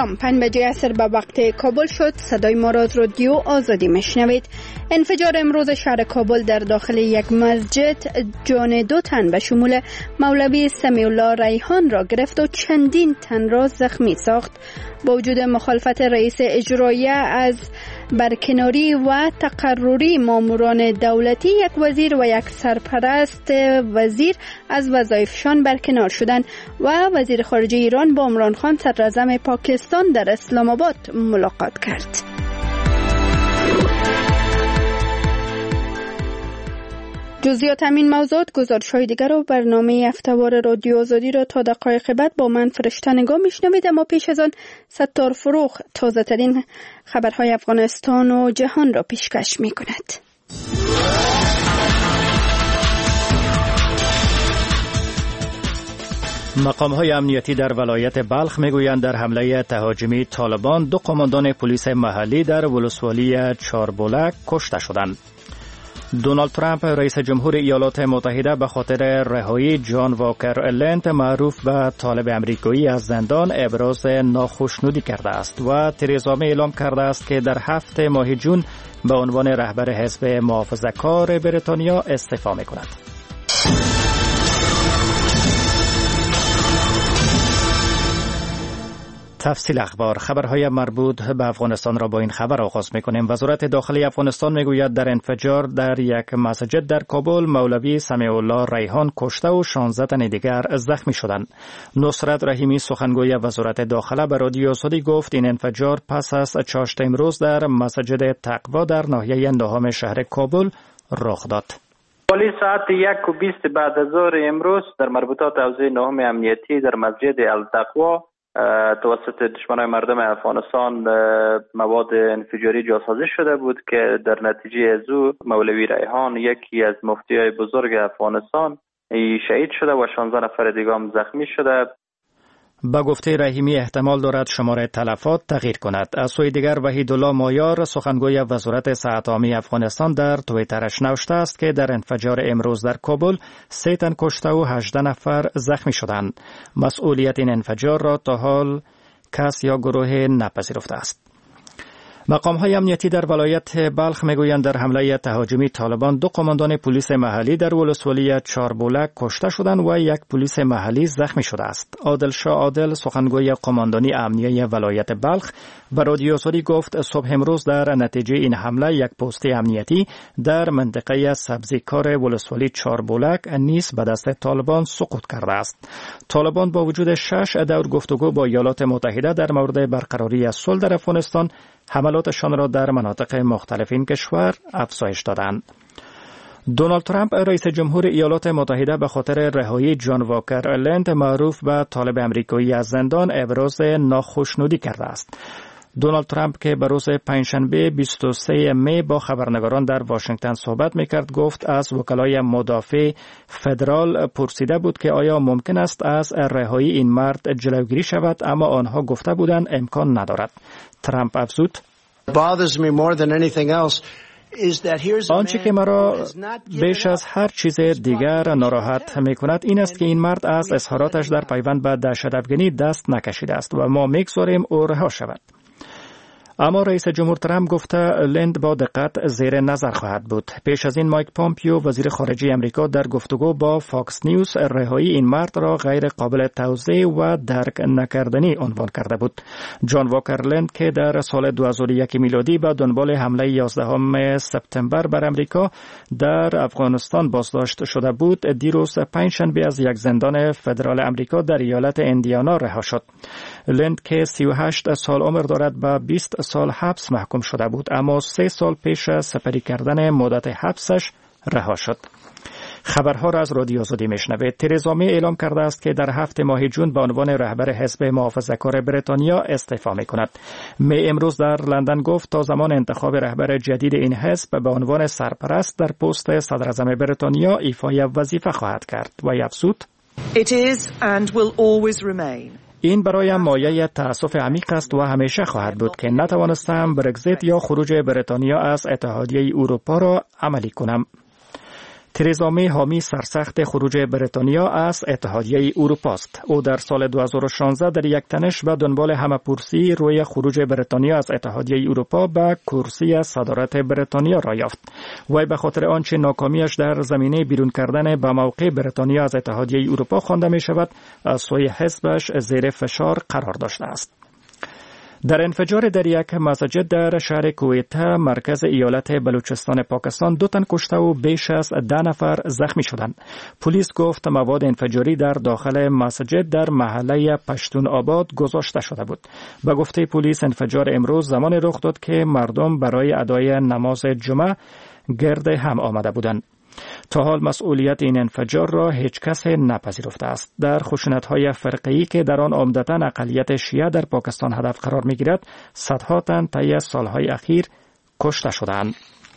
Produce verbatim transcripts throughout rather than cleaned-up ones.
سلام، پنج بجه عصر به وقت کابل شد. صدای ما را از رادیو آزادی میشنوید. انفجار امروز شهر کابل در داخل یک مسجد جان دو تن به شمول مولوی سمیع الله ریحان را گرفت و چندین تن را زخمی ساخت. با وجود مخالفت رئیس اجراییه از برکناری و تقرری ماموران دولتی، یک وزیر و یک سرپرست وزیر از وظایفشان برکنار شدند و وزیر خارجه ایران با عمران خان صدراعظم پاکستان در اسلام آباد ملاقات کرد. جزئیات همین موضوعات، گزارش‌های دیگر و برنامه هفته‌وار رادیو آزادی را تا دقایق بعد با من فرشته نگاه میشنوید. اما پیش از آن ستار فروغ تازه ترین خبرهای افغانستان و جهان را پیشکش می‌کند. مقام‌های امنیتی در ولایت بلخ میگویند در حمله تهاجمی طالبان دو قماندان پلیس محلی در ولسوالی چاربولک کشته شدند. دونالد ترامپ رئیس جمهور ایالات متحده به خاطر رهایی جان واکر لند معروف به طالب امریکایی از زندان ابراز ناخشنودی کرده است و تریزا می اعلام کرده است که در هفت ماه جون به عنوان رهبر حزب محافظه‌کار بریتانیا استعفا می‌کند. تفصیل اخبار. خبرهای مربوط به افغانستان را با این خبر آغاز می‌کنیم. وزارت داخلی افغانستان میگوید در انفجار در یک مسجد در کابل مولوی سمیع الله ریحان کشته و شانزده تن دیگر زخمی شدند. نصرت رحیمی سخنگوی وزارت داخله به رادیو آزادی گفت این انفجار پس از چاشت امروز در مسجد تقوا در ناحیه نهم شهر کابل رخ داد. حوالی ساعت یک و بیست بعد از ظهر امروز در مربوطات حوزه نهم امنیتی در مسجد التقوا توسط دشمنان مردم افغانستان مواد انفجاری جاسازی شده بود که در نتیجه از او مولوی ریحان یکی از مفتیای بزرگ افغانستان شهید شده و شانزده نفر دیگه هم زخمی شده. با گفته رحیمی احتمال دارد شماره تلفات تغییر کند. از سوی دیگر وحیدالله مایار سخنگوی وزارت صحت عامه افغانستان در توییترش نوشته است که در انفجار امروز در کابل سه تن کشته و هجده نفر زخمی شدند. مسئولیت این انفجار را تا حال کس یا گروه نپذیرفته است. مقام‌های امنیتی در ولایت بلخ میگویند در حمله تهاجمی طالبان دو قماندان پلیس محلی در ولسوالی چاربولک کشته شدند و یک پلیس محلی زخمی شده است. عادل شاه عادل سخنگوی قماندانی امنیه ولایت بلخ به رادیو آزادی گفت صبح امروز در نتیجه این حمله یک پست امنیتی در منطقه سبزیکار ولسوالی چاربولک نیز به دست طالبان سقوط کرده است. طالبان با وجود شش دور گفتگو با ایالات متحده در مورد برقراری صلح در افغانستان حملاتشان را در مناطق مختلف این کشور افزایش دادند. دونالد ترامپ رئیس جمهور ایالات متحده به خاطر رهایی جان واکر لند معروف به طالب امریکایی از زندان ابراز ناخشنودی کرده است. دونالد ترامپ که به روز پنجشنبه بیست و سه می با خبرنگاران در واشنگتن صحبت میکرد گفت از وکلای مدافع فدرال پرسیده بود که آیا ممکن است از رهایی این مرد جلوگیری شود، اما آنها گفته بودند امکان ندارد. ترامپ افزود آنچه که مرا بیش از هر چیز دیگر ناراحت می کند این است که این مرد از اظهاراتش در پیوند به دهشت‌افکنی دست نکشیده است و ما می‌گذاریم او رها شود. اما رئیس جمهور ترامپ گفته لند با دقت زیر نظر خواهد بود. پیش از این مایک پامپیو وزیر خارجه امریکا در گفتگو با فاکس نیوز رهایی این مرد را غیر قابل توضیح و درک نکردنی عنوان کرده بود. جان واکر لند که در سال دو هزار و یک میلادی با دنبال حمله یازدهم سپتامبر بر امریکا در افغانستان بازداشت شده بود، دیروز پنجشنبه از یک زندان فدرال امریکا در ایالت ایندیانا رها شد. لند که سی و هشت سال عمر دارد به بیست سال حبس محکوم شده بود، اما سه سال پیش از سپری کردن مدت حبسش رها شد. خبرها را از رادیو آزادی میشنوید. تریزا می اعلام کرده است که در هفت ماه جون به عنوان رهبر حزب محافظه‌کار بریتانیا استعفا می‌کند. می امروز در لندن گفت تا زمان انتخاب رهبر جدید این حزب به عنوان سرپرست در پست صدراعظم بریتانیا ایفای وظیفه خواهد کرد و افزود It is and will always remain. این برایم مایه تأسف عمیق است و همیشه خواهد بود که نتوانستم برگزیت یا خروج بریتانیا از اتحادیه اروپا را عملی کنم. ترزا می حامی سرسخت خروج بریتانیا از اتحادیه اروپا است. او در سال دو هزار و شانزده در یک تنش به دنبال همه‌پرسی روی خروج بریتانیا از اتحادیه اروپا به کرسی صدارت بریتانیا را یافت. وی به خاطر آنچه ناکامیش در زمینه بیرون کردن به موقع بریتانیا از اتحادیه اروپا خوانده می شود، از سوی حزبش زیر فشار قرار داشته است. در انفجار در یک مسجد در شهر کویته مرکز ایالت بلوچستان پاکستان دو تن کشته و بیش از ده نفر زخمی شدند. پلیس گفت مواد انفجاری در داخل مسجد در محله پشتون آباد گذاشته شده بود. به گفته پلیس انفجار امروز زمان رخ داد که مردم برای ادای نماز جمعه گرد هم آمده بودند. تا حال مسئولیت این انفجار را هیچ کس نپذیرفته است. در خشونت‌های فرقه‌ای که در آن عمدتاً اقلیت شیعه در پاکستان هدف قرار می‌گیرد، صدها تن طی سالهای اخیر کشته شدند.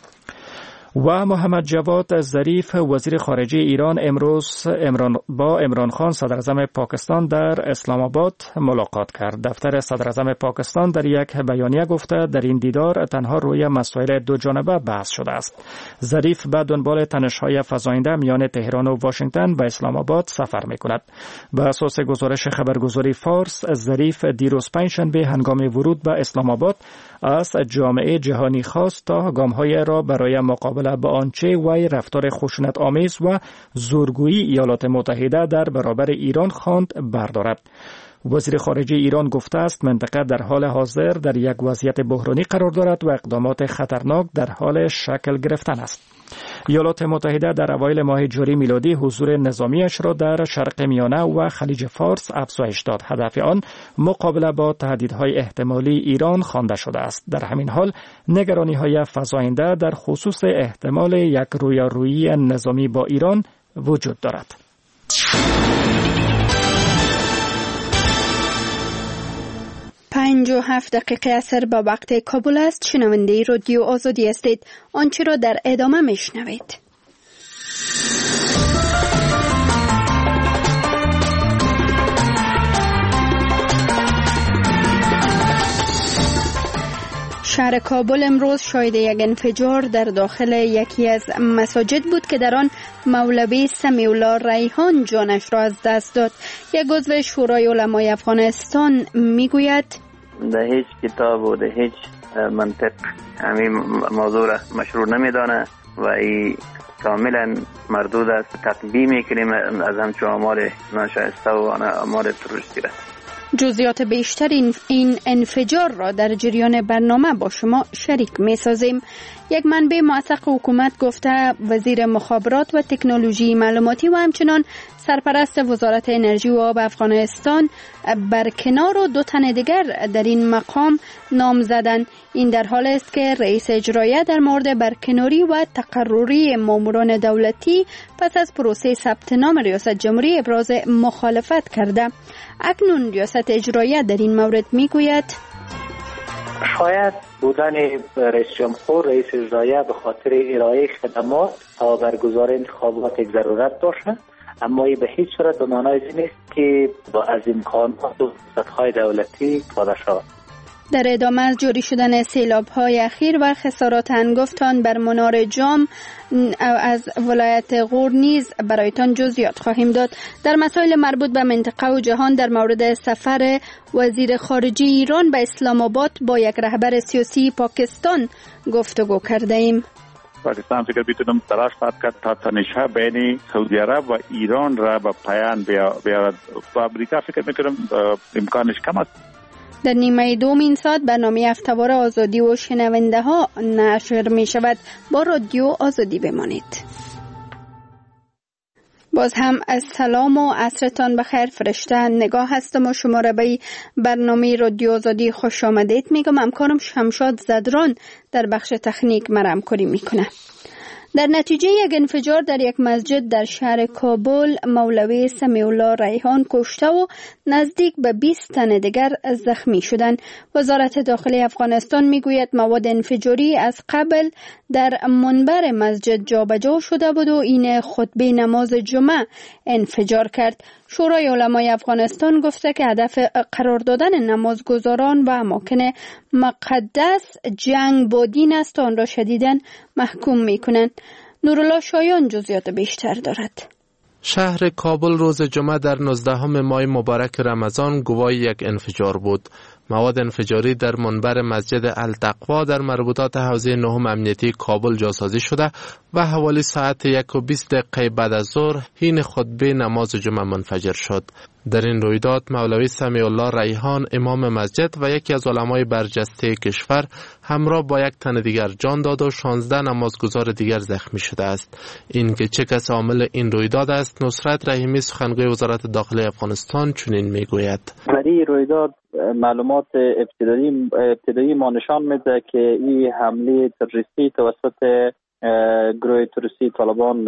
و محمد جواد ظریف وزیر خارجه ایران امروز امران با عمران خان صدر اعظم پاکستان در اسلام آباد ملاقات کرد. دفتر صدر اعظم پاکستان در یک بیانیه گفته در این دیدار تنها روی مسائل دو جانبه بحث شده است. ظریف به دنبال تنش‌های فزاینده میان تهران و واشنگتن به اسلام آباد سفر می‌کند. به اساس گزارش خبرگزاری فارس، ظریف دیروز پنجشنبه هنگام ورود به اسلام آباد از جامعه جهانی خواست تا گام‌های را برای مقابله با آنچه وی رفتار خشونت آمیز و زورگویی ایالات متحده در برابر ایران خواند بردارد. وزیر خارجه ایران گفته است منطقه در حال حاضر در یک وضعیت بحرانی قرار دارد و اقدامات خطرناک در حال شکل گرفتن است. ایالات متحده در اوایل ماه جاری میلادی حضور نظامیش را در شرق میانه و خلیج فارس افزایش داد. هدف آن مقابله با تهدیدهای احتمالی ایران خوانده شده است. در همین حال نگرانی‌های فزاینده در خصوص احتمال یک رویارویی نظامی با ایران وجود دارد. پنج و هفت دقیقه اثر با وقت کابل است. شنونده رادیو آزادی هستید. آنچه را در ادامه میشنوید. شهر کابل امروز شاهد یک انفجار در داخل یکی از مساجد بود که در آن مولوی سمیع الله ریحان جانش را از دست داد. یک عضو شورای علمای افغانستان میگوید در هیچ کتاب و در هیچ منطق همین موضوع را مشروع نمیدانه و این کاملا مردود است. تطبیق میکنیم از همچون آمار ناشایسته و آمار تروریستی را. جزئیات بیشتر این, این انفجار را در جریان برنامه با شما شریک می سازیم. یک منبع موثق حکومت گفته وزیر مخابرات و تکنولوژی معلوماتی و همچنان سرپرست وزارت انرژی و آب افغانستان برکنار و دو تن دیگر در این مقام نام زدند. این در حال است که رئیس اجرایی در مورد برکناری و تقرری ماموران دولتی پس از پروسه ثبت نام ریاست جمهوری ابراز مخالفت کرده. اکنون ریاست اجرایی در این مورد میگوید شاید بودن رئیس جمهور رئیس اجرایی به خاطر ارائه خدمات تا برگزاری انتخابات یک ضرورت داشته، اما این به هیچ صورت به معنای نیست که با از امکانات و فرصت‌های دولتی استفاده شود. در ادامه از جاری شدن سیلاب‌های اخیر و خسارات هنگفتان بر منار جام از ولایت غور نیز برایتان جزئیات خواهیم داد. در مسائل مربوط به منطقه و جهان در مورد سفر وزیر خارجه ایران به اسلام آباد با یک رهبر سیاسی پاکستان گفتگو کرده ایم. پاکستان فکر می‌کنم تلاش خواهد کرد تا تنش‌ها بین سعودی عرب و ایران را به پایان بیارد. و امریکا فکر می‌کنم امکانش کم است. در نیمه دوم این ساعت برنامه هفته‌وار آزادی و شنونده ها نشر می شود. با رادیو آزادی بمانید. باز هم از سلام و عصرتان بخیر. فرشته نگاه هستم و شما را به برنامه رادیو آزادی خوش آمدید میگم. همکارم شمشاد زدران در بخش تکنیک مرا همکاری میکنه. در نتیجه یک انفجار در یک مسجد در شهر کابل مولوی سمیع الله ریحان کشته و نزدیک به بیست تن دیگر زخمی شدند. وزارت داخلی افغانستان میگوید مواد انفجاری از قبل در منبر مسجد جابجا شده بود و این خطبه نماز جمعه انفجار کرد. شورای علمای افغانستان گفته که هدف قرار دادن نمازگزاران و اماکن مقدس جنگ با دین است و آن را شدیداً محکوم میکنند. نورالله شایان جزئیات بیشتر دارد. شهر کابل روز جمعه در نوزدهم ماه مبارک رمضان گواه یک انفجار بود. مواد انفجاری در منبر مسجد التقوا در مربوطات حوزه نهم امنیتی کابل جاسازی شده و حوالی ساعت یک و بیست دقیقه بعد از ظهر حین خطبه نماز جمعه منفجر شد. در این رویداد مولوی سمیع الله ریحان امام مسجد و یکی از علمای برجسته کشور همراه با یک تن دیگر جان داد و شانزده نمازگزار دیگر زخمی شده است. این که چه کس عامل این رویداد است، نصرت رحیمی سخنگوی وزارت داخلی افغانستان چنین میگوید. برای رویداد معلومات ابتدایی ابتدایی ما نشان میده که این حمله تروریستی توسط گروه تروریستی طالبان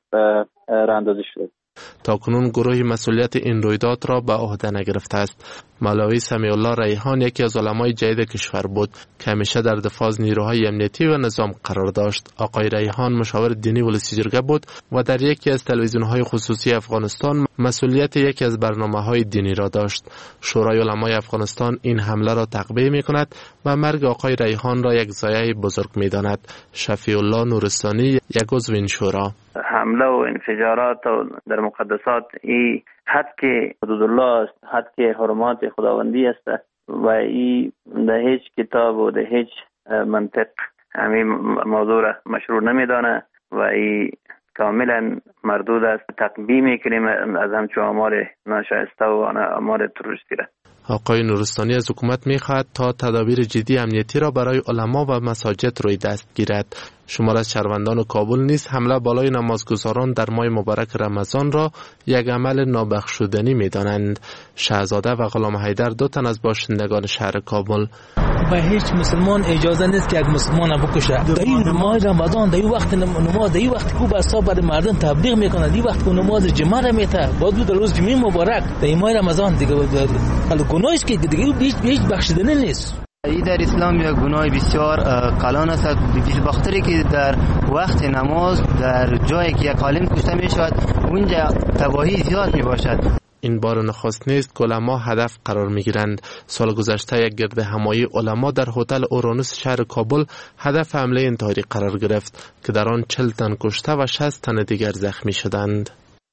راه اندازی شده. تا کنون گروهی مسئولیت این رویداد را به عهده نگرفته است. مولوی سمیع الله ریحان یکی از علمای جدید کشور بود که همیشه در دفاع از نیروهای امنیتی و نظام قرار داشت. آقای ریحان مشاور دینی ولسی جرگه بود و در یکی از تلویزیون‌های خصوصی افغانستان مسئولیت یکی از برنامه‌های دینی را داشت. شورای علمای افغانستان این حمله را تقبیح می‌کند و مرگ آقای ریحان را یک ضایعه بزرگ می‌داند. شفیع الله نورستانی یک عضو این شورا: حمله و انفجارات در مقدسات ای حد که حدود الله است، حد که حرمات خداوندی است و ای در هیچ کتاب و در هیچ منطق همین موضوع را مشروع نمیدانه و ای کاملا مردود است. تقبیح میکنیم از همچون آمار ناشایسته و آمار تروریستی را. آقای نورستانی از حکومت می‌خواهد تا تدابیر جدی امنیتی را برای علما و مساجد روی دست گیرد. شمار از شهروندان کابل نیز حمله بالای نمازگزاران در ماه مبارک رمضان را یک عمل نابخشودنی می‌دانند. شهزاده و غلام حیدر دو تن از باشندگان شهر کابل: و هیچ مسلمان اجازه نیست که یک مسلمان بکشه. در این ماه رمضان، در این وقت نماز، در این وقت کو به صبح برای مردم تبلیغ میکنه، در این وقت کو نماز جمعه را میته، بعد در روز جمعه مبارک در این ماه رمضان دیگه گناهی است که دیگه هیچ بخشیدنی نیست. این در اسلام یک گناه بسیار کلان است، به خاطری که در وقت نماز در جایی که یک عالم کشته می شود اونجا تباهی زیاد می باشد. این بار نخست نیست علما هدف قرار می گیرند. سال گذشته یک گرد همایی علما در هتل اورانوس شهر کابل هدف حمله انتحاری قرار گرفت که در آن چهل تن کشته و شصت تن دیگر زخمی شدند.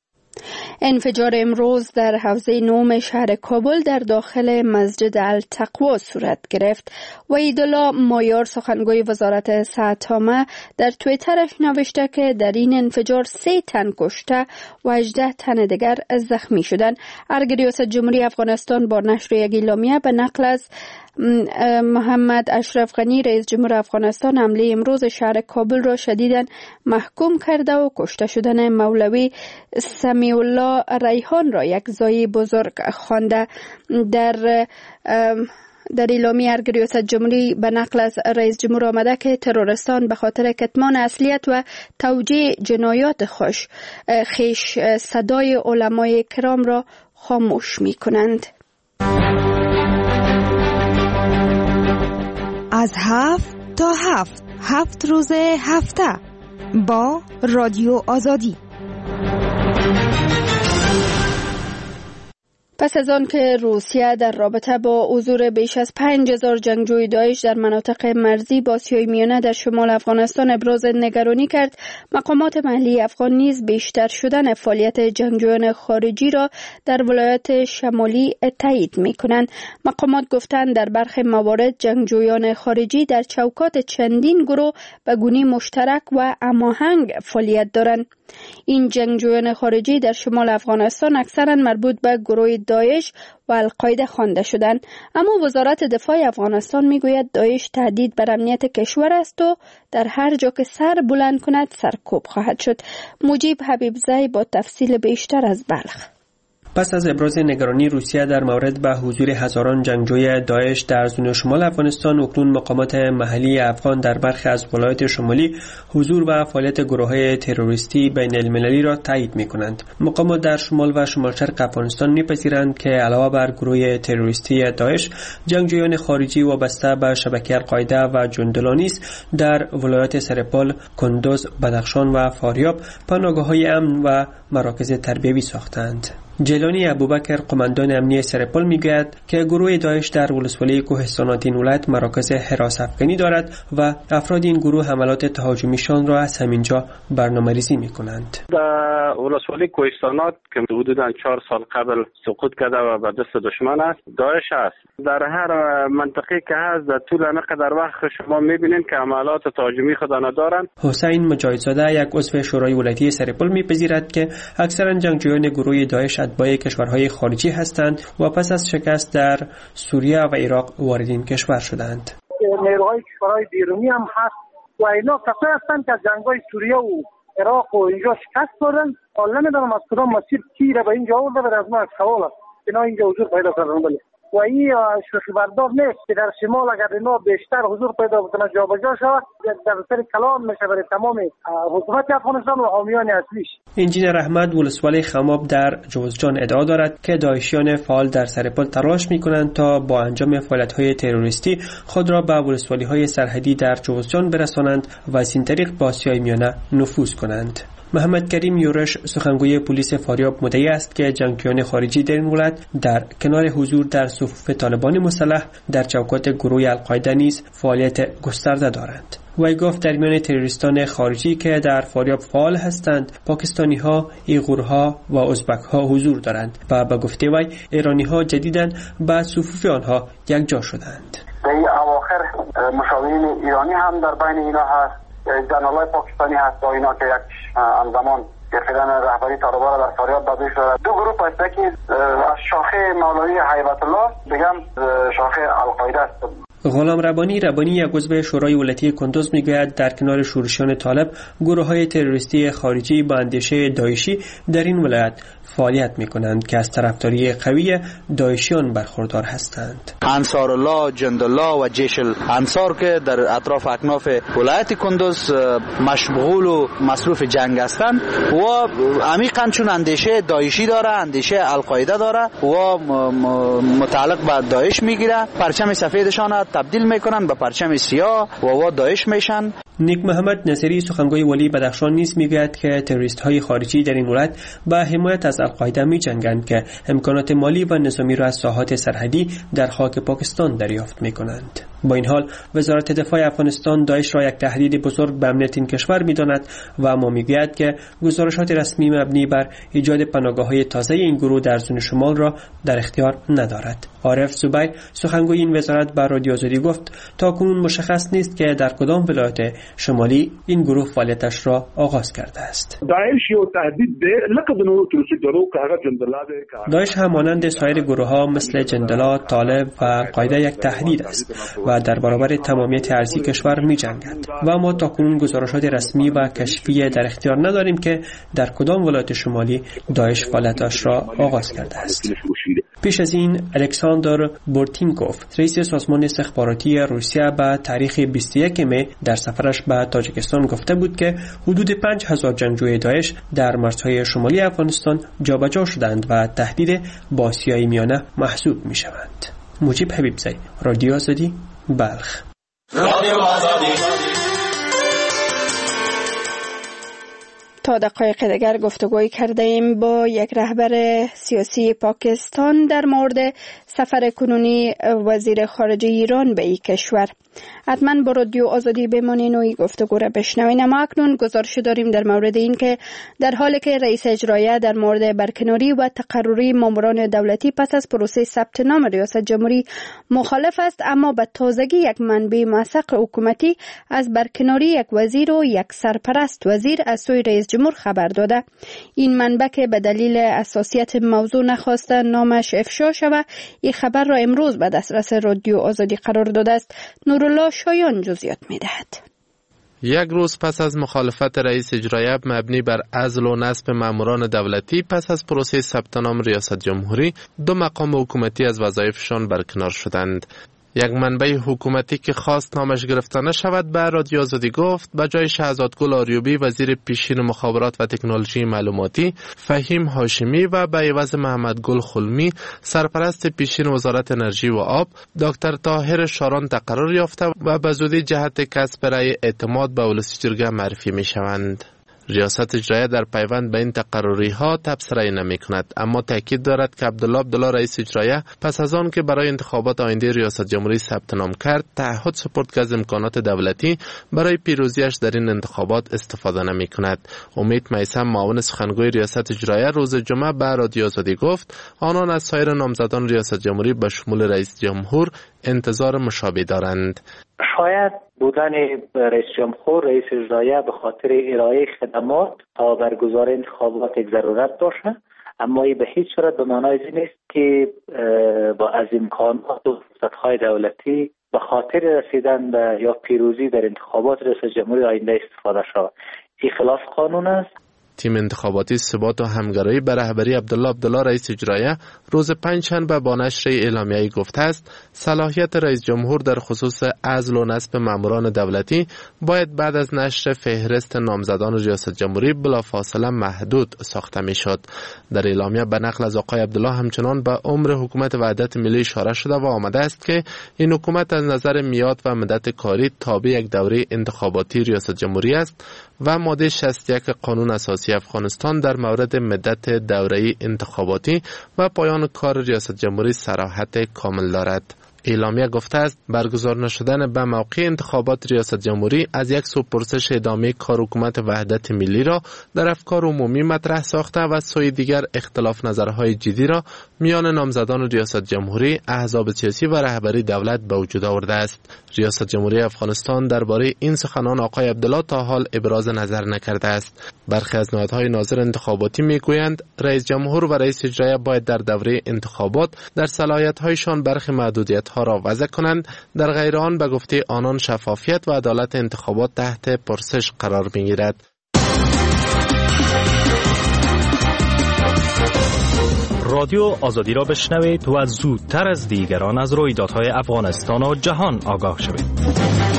انفجار امروز در حوزه نهم شهر کابل در داخل مسجد التقوا صورت گرفت. وحیدالله مایار سخنگوی وزارت صحت عامه در توییترش نوشته که در این انفجار سه تن کشته و هجده تن دیگر زخمی شدند. ارگ ریاست جمهوری افغانستان با نشر یک اعلامیه به نقل از محمد اشرف غنی رئیس جمهور افغانستان حمله امروز شهر کابل را شدیداً محکوم کرده و کشته شدن مولوی سمیع الله ریحان را یک ضایعه بزرگ خوانده. در در اعلامیه ارگ ریاست جمهوری به نقل از رئیس جمهور آمده که ترورستان به خاطر کتمان اصلیت و توجیه جنایات خوش خیش صدای علمای کرام را خاموش می کنند. از هفت تا هفت هفت روز هفته با رادیو آزادی. پس از آن که روسیه در رابطه با حضور بیش از پنج هزار جنگجوی داعش در مناطق مرزی با آسیای میانه در شمال افغانستان ابراز نگرانی کرد، مقامات محلی افغان نیز بیشتر شدن فعالیت جنگجویان خارجی را در ولایات شمالی تایید می‌کنند. مقامات گفتند در برخی موارد جنگجویان خارجی در چوکات چندین گروه به گونی مشترک و هماهنگ فعالیت دارند. این جنگجویان خارجی در شمال افغانستان اکثرا مربوط به گروه داعش و القاعده خوانده شدند، اما وزارت دفاع افغانستان میگوید داعش تهدید بر امنیت کشور است و در هر جا که سر بلند کند سرکوب خواهد شد. مجیب حبیبزی با تفصیل بیشتر از بلخ. پس از ابراز نگرانی روسیه در مورد به حضور هزاران جنگجوی داعش در زون شمال افغانستان، اکنون مقامات محلی افغان در برخی از ولایات شمالی حضور و فعالیت گروه‌های تروریستی بین المللی را تایید می‌کنند. مقامات در شمال و شمال شرق افغانستان می‌پذیرند که علاوه بر گروه تروریستی داعش، جنگجویان خارجی وابسته به شبکه القاعده و جندلا نیز در ولایات سرپال، کندوز، بدخشان و فاریاب پناهگاه‌های امن و مراکز تربیوی ساختند. جیلانی ابوبکر قماندان امنیه سرپل میگوید که گروه داعش در ولسوالی کوهستانات این ولایت مراکز حراس افغانی دارد و افراد این گروه حملات تهاجمیشان را از همینجا برنامه‌ریزی میکنند. در ولسوالی کوهستانات که حدوداً چهار سال قبل سقوط کرده و به دست دشمن است، داعش است. در هر منطقه که هست در طول اینقدر وقت شما میبینید که حملات تهاجمی خود ندارند. حسین مجاهدزاده یک عضو شورای ولایتی سرپل میپذیرد که اکثرا جنگجویان گروه داعش اتباع کشورهای خارجی هستند و پس از شکست در سوریه و عراق وارد این کشور شدند. نیروهای کشورهای بیرونی هم هست و اینا کسایی هستند که جنگ‌های سوریه و عراق و اینجا شکست خوردن. حالا نمیدونم از کدام مسیر کی را به اینجا آورده و از ما از سوال است اینا اینجا حضور پیدا کردن. ولی و این شوخی بردار نیست که در شمال اگر اینا بیشتر حضور پیدا بکنه جابجا شود در سر کلان میشه برای تمام حکومت افغانستان و حامیان اصلیش. انجینر احمد ولسوالی خماب در جوزجان ادعا دارد که داعشیان فعال در سرپل تلاش میکنند تا با انجام فعالیت‌های تروریستی خود را به ولسوالی‌های سرحدی در جوزجان برسانند و از این طریق به آسیای میانه نفوذ کنند. محمد کریم یورش سخنگوی پلیس فاریاب مدعی است که جنگجویان خارجی در این ولایت در کنار حضور در صفوف طالبان مسلح در چوکات گروه القاعده نیز فعالیت گسترده دارند. وی گفت در میان تروریستان خارجی که در فاریاب فعال هستند پاکستانی ها، ایغورها و ازبک ها حضور دارند و به گفته وی ایرانی ها جدیداً به صفوف آنها یک جا شدند. در این اواخر مشاورین ایرانی هم در بین اینا هست، جنرالای پاکستانی هست و اینا که یک همزمان گرفتن رهبری طالبان را در فاریاب به دوش دارد. دو گروه هست که از شاخه مولوی هیبت الله بگم شاخه القاعده است. غلام ربانی ربانی یک عضو شورای ولایتی کندوز میگوید در کنار شورشیان طالب گروه های تروریستی خارجی با اندیشه داعشی در این ولایت فعالیت میکنند که از طرفداری قوی داعشیان برخوردار هستند. انصار الله، جندالله و جیش الانصار که در اطراف اکناف ولایت کندوز مشغول و مصروف جنگ هستند و عمیقاً چون اندیشه داعشی داره، اندیشه القاعده داره و متعلق به داعش میگیره، پرچم سفیدشان تبدیل میکنن به پرچم سیاه و و داعش میشن. نیک محمد نصیری سخنگوی ولی بدخشان نیز میگوید که تروریست های خارجی در این ولایت با حمایت از القاعده میجنگند که امکانات مالی و نظامی را از ساحات سرحدی در خاک پاکستان دریافت میکنند. با این حال وزارت دفاع افغانستان داعش را یک تهدید بزرگ به امنیت این کشور میداند و اما میگوید که گزارشات رسمی مبنی بر ایجاد پناهگاه‌های تازه این گروه در زون شمال را در اختیار ندارد. عارف زبیر سخنگوی این وزارت بر رادیو آزادی گفت تا کنون مشخص نیست که در کدام ولایت شمالی این گروه فعالیتش را آغاز کرده است. داعش یو تهدید ده لکه د نورو تروریستي ګروه کاغه جندلا ده. داعش هم مانند سایر گروه ها مثل جندلا، طالب و قاعده یک تهدید است و در برابر تمامیت ارضی کشور می جنگد و ما تا کنون گزارشات رسمی و کشفی در اختیار نداریم که در کدام ولایت شمالی داعش فعالیتش را آغاز کرده است. پیش از این الکساندر بورتینکوف رئیس سازمان استخباراتی روسیه به تاریخ بیست و یکم می در سفرش به تاجیکستان گفته بود که حدود پنج هزار جنگجوی داعش در مرزهای شمالی افغانستان جابجا شدند و تهدید با آسیای میانه محسوب می شوند. مجیب حبیبزی، رادیو آزادی، بلخ. رادیو آزادی. تا دقایق دیگر گفتگوی کرده ایم با یک رهبر سیاسی پاکستان در مورد سفر کنونی وزیر خارجه ایران به این کشور. حتما با رادیو آزادی بمانین و این گفتگو را بشنوین. اما اکنون گزارش داریم در مورد این که در حالی که رئیس اجرایی در مورد برکناری و تقرری ماموران دولتی پس از پروسه ثبت نام ریاست جمهوری مخالف است، اما به تازگی یک منبع موثق حکومتی از برکناری یک وزیر و یک سرپرست وزیر از سوی رئیس جمهور خبر داده. این منبع که به دلیل حساسیت موضوع نخواسته نامش افشا شود، این خبر را امروز به دسترس رادیو آزادی قرار داده است. نورالله شایان جزئیات می‌دهد. یک روز پس از مخالفت رئیس اجرایی مبنی بر عزل و نصب ماموران دولتی پس از پروسه ثبت نام ریاست جمهوری، دو مقام حکومتی از وظایفشان برکنار شدند. یک منبع حکومتی که خواست نامش گرفته نشود به رادیو آزادی گفت به جای شهزادگل آریوبی وزیر پیشین مخابرات و تکنولوژی معلوماتی، فهیم هاشمی و به عوض محمدگل خلمی سرپرست پیشین وزارت انرژی و آب، دکتر طاهر شاران تقرر یافته و به زودی جهت کسب رأی اعتماد به ولسی جرگه معرفی می شوند. ریاست اجرایه در پیوند به این تقرری ها تبصره نمی کند، اما تاکید دارد که عبدالله عبدالله رئیس اجرایه پس از آن که برای انتخابات آینده ریاست جمهوری ثبت نام کرد تعهد سپرد که از امکانات دولتی برای پیروزیش در این انتخابات استفاده نمی کند. امید میثم معاون سخنگوی ریاست اجرایه روز جمعه به رادیو آزادی گفت آنان از سایر نامزدان ریاست جمهوری به شمول رئیس جمهور انتظار مشابه دارند. شاید بودن رئیس جمهور رئیس اجرایه به خاطر ارائه خدمات تا برگزاری انتخابات یک ضرورت باشه، اما این به هیچ صورت به معنای نیست که با از امکانات و فرصت‌های دولتی به خاطر رسیدن به یا پیروزی در انتخابات رئیس جمهوری آینده استفاده شود. این خلاف قانون است. تیم انتخاباتی ثبات و همگرایی به رهبری عبدالله عبدالله رئیس اجرایه روز پنجشنبه با نشر اعلامیه‌ای گفته است صلاحیت رئیس جمهور در خصوص عزل و نصب ماموران دولتی باید بعد از نشر فهرست نامزدان ریاست جمهوری بلافاصله محدود ساخته میشد. در اعلامیه به نقل از آقای عبدالله همچنان به عمر حکومت وحدت ملی اشاره شده و آمده است که این حکومت از نظر میاد و مدت کاری تابع یک دوره انتخاباتی ریاست جمهوری است و ماده شصت و یک قانون اساسی افغانستان در مورد مدت دوره انتخاباتی و پایان کار ریاست جمهوری صراحت کامل دارد. اعلامیه گفته است برگزار نشدن به موقع انتخابات ریاست جمهوری از یک سو پرسش ادامه کار حکومت وحدت ملی را در افکار عمومی مطرح ساخته و سوی دیگر اختلاف نظرهای جدی را میان نامزدان ریاست جمهوری، احزاب سیاسی و رهبری دولت به وجود آورده است. ریاست جمهوری افغانستان درباره این سخنان آقای عبدالله تا حال ابراز نظر نکرده است. برخی از نهادهای ناظر انتخاباتی میگویند رئیس جمهور و رئیس اجرایه باید در دوره انتخابات در صلاحیت‌هایشان برخی محدودیت‌ها را وضع کنند، در غیر آن به گفته آنان شفافیت و عدالت انتخابات تحت پرسش قرار می‌گیرد. رادیو آزادی را بشنوید و زودتر از دیگران از رویدادهای افغانستان و جهان آگاه شوید.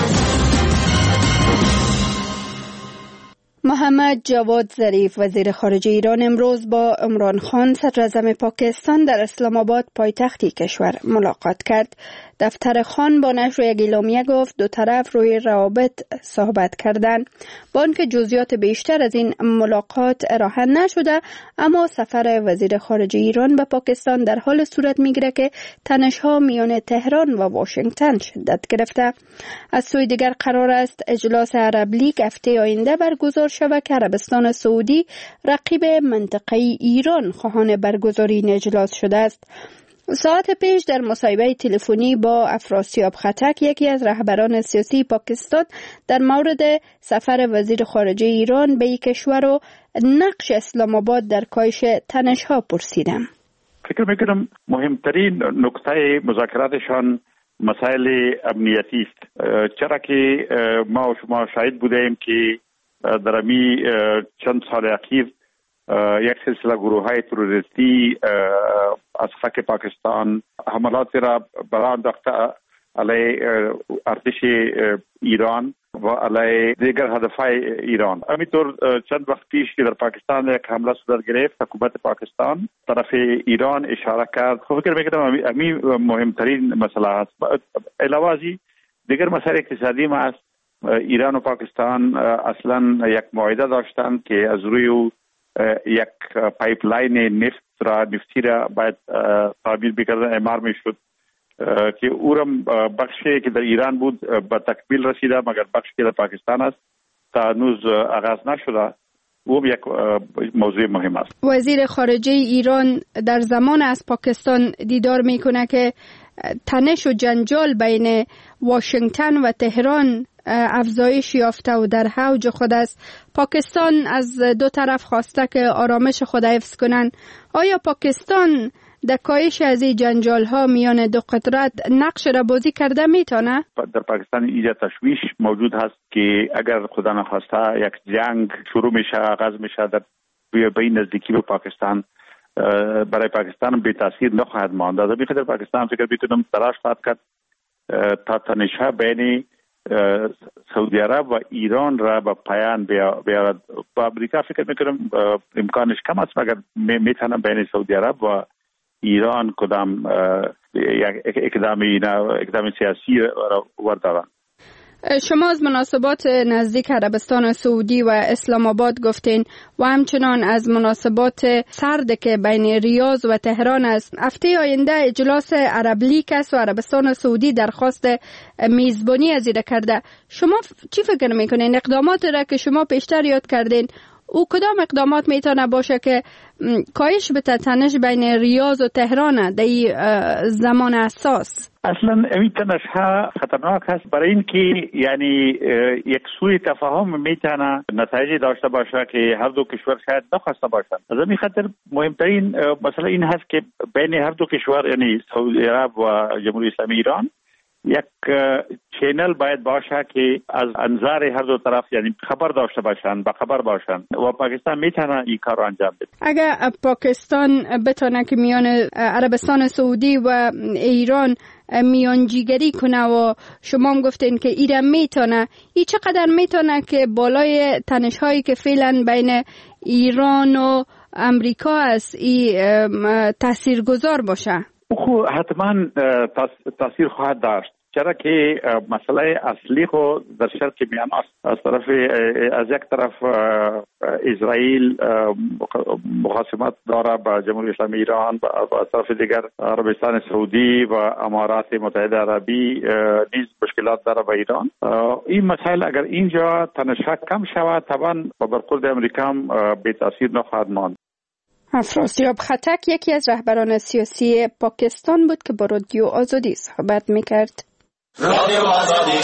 محمد جواد ظریف وزیر خارجه ایران امروز با عمران خان صدراعظم پاکستان در اسلام آباد پایتخت کشور ملاقات کرد. دفتر خان با نشر یک اعلامیه گفت دو طرف روی روابط صحبت کردند. با آنکه جزئیات بیشتر از این ملاقات ارائه نشده، اما سفر وزیر خارجه ایران به پاکستان در حال صورت میگیره که تنش‌ها میان تهران و واشنگتن شدت گرفته. از سوی دیگر قرار است اجلاس عرب لیگ هفته آینده برگزار شود که عربستان سعودی رقیب منطقه‌ای ایران خواهان برگزاری این اجلاس شده است. ساعت پیش در مصاحبه تلفنی با افراسیاب خطک یکی از رهبران سیاسی پاکستان در مورد سفر وزیر خارجه ایران به این کشور و نقش اسلام آباد در کاهش تنش‌ها پرسیدم. فکر میکنم مهمترین نکته مذاکراتشان مسائل امنیتی است، چرا که ما و شما شاهد بودیم که در امی چند سال اخیر یک سلسله گروه های تروریستی از خاک پاکستان حملات را برانداخته علیه ارتش ایران و علیه دیگر هدفهای ایران. همینطور چند وقت پیش که در پاکستان یک حمله صورت گرفت، حکومت پاکستان طرف ایران اشاره کرد. خب فکر میکنم امی مهمترین مسئله است. علاوه از دیگر مسائل اقتصادی ما است. ایران و پاکستان اصلا یک معاهده داشتند که از روی یک پایپلاین نفت را نفتی را باید تعمیر بکردن، اعمار میشد که او را بخشی که در ایران بود به تکمیل رسیده، مگر بخشی که در پاکستان است تا هنوز آغاز نشده. او یک موضوع مهم است. وزیر خارجه ایران در زمان از پاکستان دیدار میکنه که تنش و جنجال بین واشنگتن و تهران افزایش یافته و در اوج خود است. پاکستان از دو طرف خواسته که آرامش خود حفظ کنند. آیا پاکستان در کاهش از این جنجال ها میان دو قدرت نقش را بازی کرده میتونه؟ در پاکستان اینجا تشویش موجود هست که اگر خدا نخواسته یک جنگ شروع میشه، آغاز میشه در بین نزدیکی به پاکستان، برای پاکستان بی تاثیر نخواهد ماند. در بخاطر پاکستان فکر میتونم تلاش خواهد کرد تا تنش‌ها بین سعودی عرب و ایران را به پایان بیارد. با امریکا فکر میکنم امکانش کم است، مگر میتونم بین سعودی عرب و ایران کدام یک اقدام اقدام سیاسی را وردارن. شما از مناسبات نزدیک عربستان سعودی و اسلام آباد گفتین و همچنان از مناسبات سرد که بین ریاض و تهران است. هفته آینده اجلاس عرب لیگ است و عربستان سعودی درخواست میزبانی از این کرده. شما چی فکر میکنین؟ اقدامات را که شما پیشتر یاد کردین او کدام اقدامات میتونه باشه که کاهش بده تنش بین ریاض و تهران در زمان اساس؟ اصلا این تنش ها خطرناک است برای اینکه یعنی یک سوء تفاهم میتونه نتایج داشته باشه که هر دو کشور شاید نخواسته باشند. از این خاطر مهمترین مسئله این هست که بین هر دو کشور یعنی سعودی عرب و جمهوری اسلامی ایران یک چینل باید باشه که از انظار هر دو طرف یعنی خبر داشته باشند، با خبر باشند و پاکستان میتونه این کار رو انجام بده. اگر پاکستان بتونه که میان عربستان سعودی و ایران میانجیگری کنه و شما هم گفتین که ایران میتونه، این چقدر میتونه که بالای تنش هایی که فعلا بین ایران و امریکا است این تاثیرگذار باشه؟ خو حتما تاثیر خواهد داشت، چرا که مسئله اصلی خو در شرق میان است. از طرف از یک طرف اسرائیل مخاصمت داره با جمهوری اسلامی ایران و از طرف دیگر عربستان سعودی و امارات متحده عربی نیز مشکلات داره با ایران. این مسائل اگر اینجا تنش‌ها کم شود طبعا با برخورد امریکا هم به تاثیر نخواهد ماند. افراسیاب خطک یکی از رهبران سیاسی پاکستان بود که با رادیو آزادی صحبت میکرد. رادیو آزادی.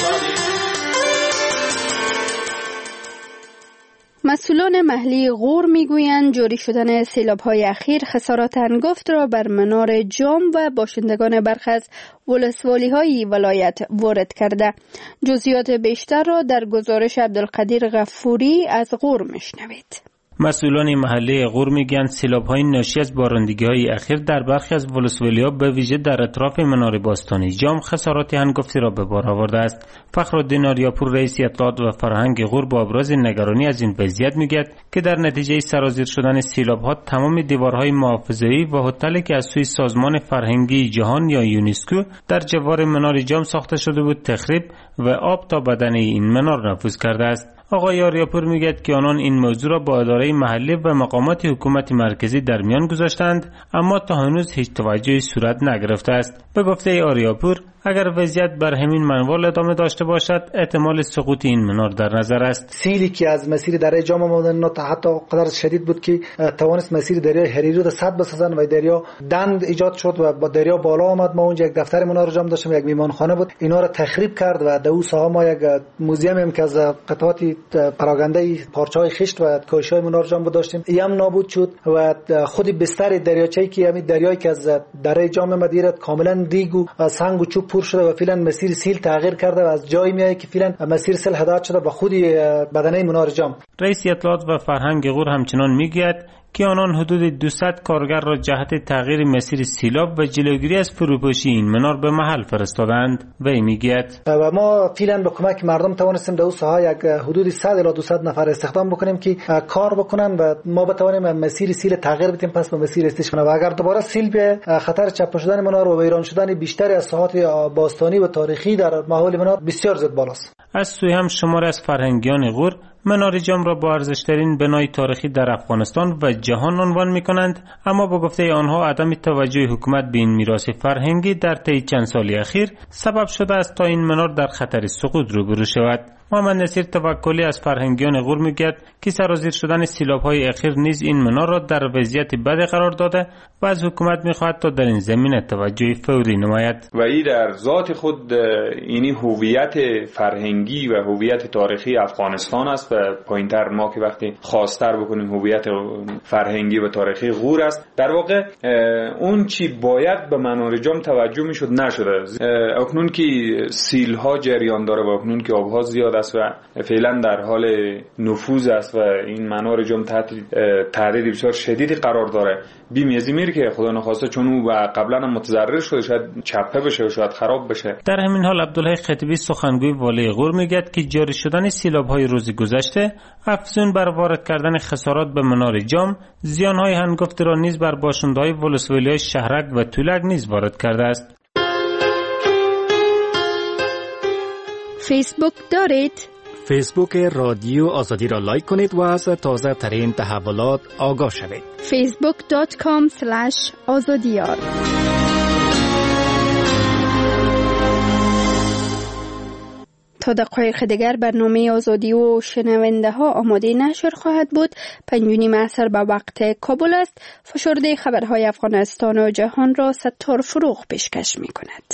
مسئولان محلی غور میگویند جاری شدن سیلاب‌های اخیر خسارات هنگفت را بر منار جام و باشندگان برخی از ولسوالی‌های ولایت وارد کرده. جزئیات بیشتر را در گزارش عبدالقدیر غفوری از غور میشنوید. مسئولان محلی غور میگن سیلاب‌های ناشی از بارندگی‌های اخیر در برخی از ولسوالی‌ها به ویژه در اطراف منار باستانی جام خسارات هنگفتی را به بار آورده است. فخرالدین آریاپور رئیس اطلاعات و فرهنگ غور با ابراز نگرانی از این وضعیت میگوید که در نتیجه سرازیر شدن سیلاب‌ها تمام دیوارهای محافظه‌ای و هتلی که از سوی سازمان فرهنگی جهان یا یونسکو در جوار منار جام ساخته شده بود تخریب و آب تا بدن این منار نفوذ کرده است. آقای آریاپور میگوید که آنان این موضوع را با اداره محلی و مقامات حکومت مرکزی در میان گذاشتند اما تا هنوز هیچ توجهی صورت نگرفته است. به گفته آریاپور اگر وضعیت بر همین منوال ادامه داشته باشد احتمال سقوط این منار در نظر است. سیلی که از مسیر دره جام آمدن تا حتی قدر شدید بود که توانست مسیر دریای حریری رو سد بسازن و دریا دند ایجاد شد و با دریا بالا آمد. ما اونجا یک دفتر منار جام داشتیم، یک میمانخانه بود، اینا رو تخریب کرد و در اون ساحه ما یک موزیم هم که از قطعات پراگنده پارچه‌های خشت و کاشی‌های منار جام بود داشتیم، اینم نابود شد و خود بستر دریاچه‌ای که همین دریایی که از دره جام مدیرت کاملا دیگ و سنگ و چوب پر شده و فعلا مسیر سیل تغییر کرده و از جایی میاد که فعلا مسیر سیل هدایت شده به خود بدنه منار جام. رئیس اطلاعات و فرهنگ غور همچنان میگوید که آنان حدود دویست کارگر را جهت تغییر مسیر سیلاب و جلوگیری از فروپاشی این منار به محل فرستادند. وی میگوید و ما فعلا به کمک مردم توانستیم در اون ساحه یک حدود صد الی دویست نفر استخدام بکنیم که کار بکنن و ما بتوانیم مسیر سیل تغییر بدیم پس به مسیر استش کنه و اگر دوباره سیل به خطر چپه شدن منار و ویران شدن بیشتر از ساحات باستانی و تاریخی در ماحول منار بسیار زیاد بالاست. از سوی هم شمار از فرهنگیان غور منار جام را با ارزشترین بنای تاریخی در افغانستان و جهان عنوان می‌کنند، اما با گفته آنها عدم توجه حکومت به این میراث فرهنگی در طی چند سال اخیر سبب شده است تا این منار در خطر سقوط روبرو شود. محمد نصیر توکلی از فرهنگیان غور میگوید که سرازیر شدن سیلاب‌های اخیر نیز این منار را در وضعیت بد قرار داده و از حکومت می‌خواهد تا در این زمینه توجه فوری نماید. و این در ذات خود اینی هویت فرهنگی و هویت تاریخی افغانستان است و پایین‌تر ما که وقتی خواستر بکنیم هویت فرهنگی و تاریخی غور است. در واقع اون چی باید به منار جام توجه می‌شد نشده. اکنون که سیل‌ها جریان داره و اکنون که آب‌ها زیاد است و فعلا در حال نفوذ است و این منار جام تحت تهدید بسیار شدیدی قرار داره، بیمیزی میره که خدا نخواسته چون او قبلا هم متضرر شده شاید چپه بشه و شاید خراب بشه. در همین حال عبدالحی خطیبی سخنگوی والی غور میگه که جاری شدن سیلاب‌های روز گذشته افزون بر وارد کردن خسارات به منار جام زیان‌های هنگفت را نیز بر باشنده‌های ولسوالی‌های شهرک و تولک نیز وارد کرده است. فیسبوک دارید؟ فیسبوک رادیو آزادی را لایک کنید و از تازه ترین تحولات آگاه شوید. فیسبوک دات کام اسلش آزادیار. تا دقایق دیگر برنامه آزادی و شنونده ها آماده نشر خواهد بود. پنجونیم عصر به وقت کابل است. فشرده خبرهای افغانستان و جهان را ستار فروغ پیشکش می کند.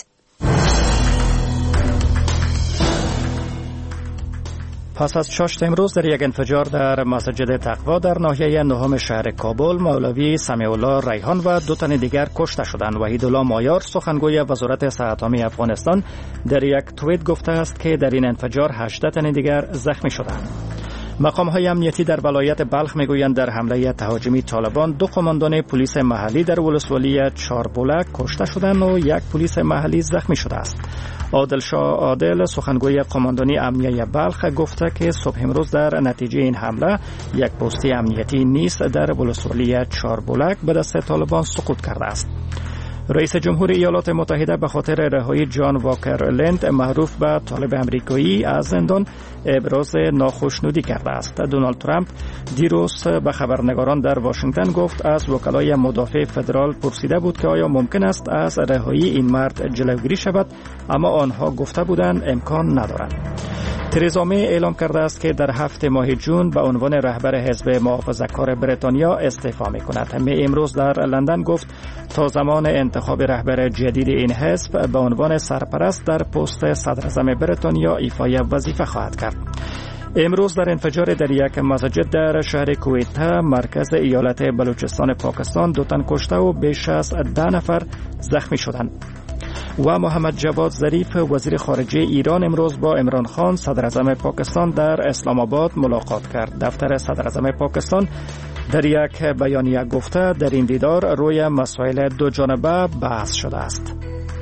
پس از شش امروز در یک انفجار در مسجد تقوا در ناحیه نهم شهر کابل، مولوی سمیع الله ریحان و دو تن دیگر کشته شدند. وحیدالله مایار سخنگوی وزارت صحت عامه افغانستان در یک توییت گفته است که در این انفجار هجده تن دیگر زخمی شدند. مقام‌های امنیتی در ولایت بلخ میگویند در حمله تهاجمی طالبان دو قماندان پلیس محلی در ولسوالی چاربولک کشته شدند و یک پلیس محلی زخمی شده است. عادل شاه عادل سخنگوی قماندانی امنیه بلخ گفته که صبح امروز در نتیجه این حمله یک پستی امنیتی نیز در ولسوالی چاربولک به دست طالبان سقوط کرده است. رئیس جمهور ایالات متحده به خاطر رهایی جان واکر لند معروف به طالب امریکایی از زندان ابراز ناخشنودی کرده است. دونالد ترامپ دیروز به خبرنگاران در واشنگتن گفت از وکلای مدافع فدرال پرسیده بود که آیا ممکن است از رهایی این مرد جلوگیری شود، اما آنها گفته بودند امکان ندارد. ترزا می اعلام کرده است که در هفته ماه جون به عنوان رهبر حزب محافظه‌کار بریتانیا استعفا می‌کند. می امروز در لندن گفت تا زمان انتخاب رهبر جدید این حزب به عنوان سرپرست در پست صدراعظم بریتانیا ایفای وظیفه خواهد کرد. امروز در انفجار در یک مسجد در شهر کویتا مرکز ایالت بلوچستان پاکستان دو تن کشته و بیش از ده نفر زخمی شدند. و محمد جواد ظریف وزیر خارجه ایران امروز با عمران خان صدراعظم پاکستان در اسلام آباد ملاقات کرد. دفتر صدراعظم پاکستان در یک بیانیه گفته در این دیدار روی مسائل دو جانبه بحث شده است.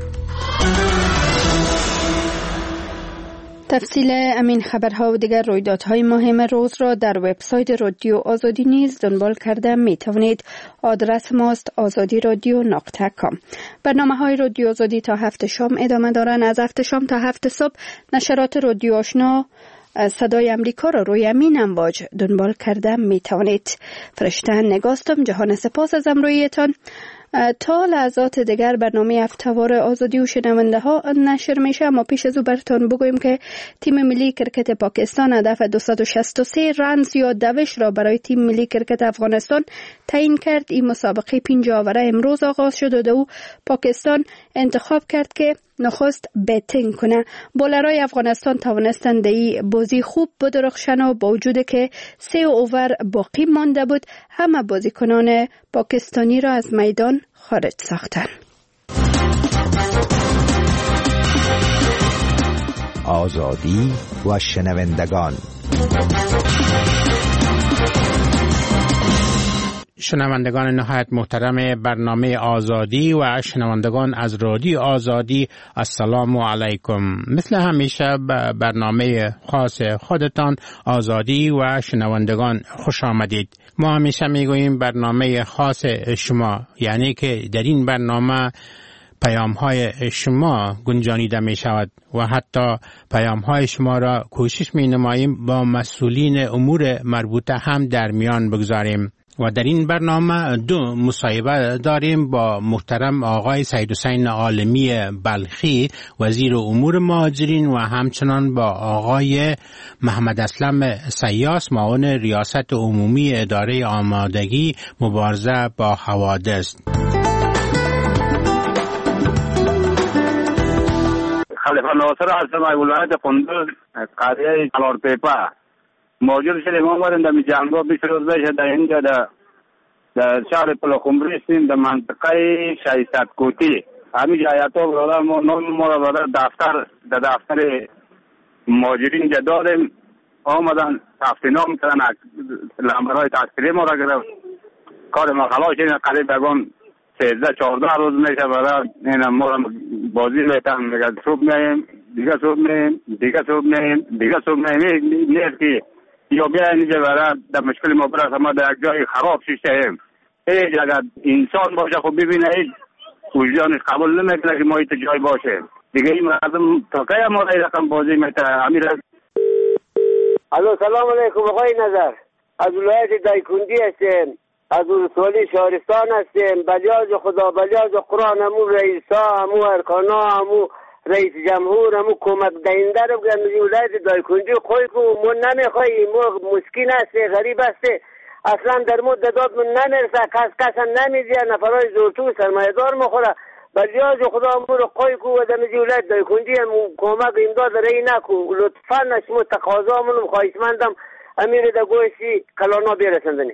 تفصیل امین خبرها و دیگر رویدادهای مهم روز را در وبسایت رادیو آزادی نیز دنبال کرده می توانید. آدرس ماست آزادی رادیو نقطه کام. برنامه های رادیو آزادی تا هفت شام ادامه دارند. از هفت شام تا هفت صبح نشرات رادیو آشنا صدای امریکا را روی امین امواج دنبال کرده می توانید. فرشته نگاستم. جهان سپاس از امرویتان. تا لحظات دیگر برنامه هفته‌وار آزادی و شنونده ها نشر میشه، اما پیش از او براتون بگویم که تیم ملی کرکت پاکستان هدف دویست و شصت و سه رنز یا دوش را برای تیم ملی کرکت افغانستان تعیین کرد. این مسابقه پنجاه اوره امروز آغاز شد و دو پاکستان انتخاب کرد که نخست بیتینگ کنه. بولرای افغانستان توانستند این بازی خوب بدرخشن و با وجود که سه اوور باقی مانده بود همه بازیکنان پاکستانی را از میدان خارج ساختند. آزادی و شنوندگان. شنوندگان نهایت محترم برنامه آزادی و شنوندگان از رادیو آزادی، السلام علیکم. مثل همیشه به برنامه خاص خودتان آزادی و شنوندگان خوش آمدید. ما همیشه میگوییم برنامه خاص شما، یعنی که در این برنامه پیام های شما گنجانیده می شود و حتی پیام های شما را کوشش می نماییم با مسئولین امور مربوطه هم در میان بگذاریم. و در این برنامه دو مصاحبه داریم با محترم آقای سید حسین عالمی بلخی وزیر امور مهاجرین و همچنان با آقای محمد اسلم سیاس معاون ریاست عمومی اداره آمادگی مبارزه با حوادث. خلیفه ناصر هستم، ولایت قندوز، قریه الارپیپا. موجود شدیم آمدیم در جنگا بیش روز بشه در اینجا در در شهر پلخمری هستیم در منطقه شایست کوتی. همین جایتا برادر ما نام ما را برادر دفتر در دفتر مهاجرین جا دادیم، آمدن ثبت نام کردن، لمبرهای تذکیری ما را گرفت. کار ما خلاص این قریب بگم سیزده چهارده روز میشه برادر این ما را بازی میتن میگه صبح میم دیگه صبح میم دیگه صبح میم دیگه صبح میم نیست که یا بیا اینجا برای در مشکل ما برای ما در یک جای خراب شیشتیم. اگر انسان باشه خب ببینه هیچ وجدانش قبول نمیکنه که ما ایت جای باشه. دیگه این مردم تا کی ما رقم بازی میته امیر. الو سلام علیکم آقای نظر، از ولایت دایکنډي هستیم، از ولسوالی شهرستان هستیم. بلیاز خدا بلیاز قرآن، همو رئیسا، همو ارکانا، همو رئیس جمهور، همو کمک دهنده رو بگم از ولایت دایکنډي خوی کو مو نمیخوایی، مو مسکین هستی، غریب هستی، اصلا در مو دادات من نمیرسه، کس کس نمیدیه، نفرای زورتو سرمایه‌دار مخوره. بلیاز خدا همو رو خوی کو و در ولایت دایکنډي همو کمک امداد رئی نکو، لطفا شما تقاضا منو خواهشمندم امیر دا گوشی کلانا برسندنی.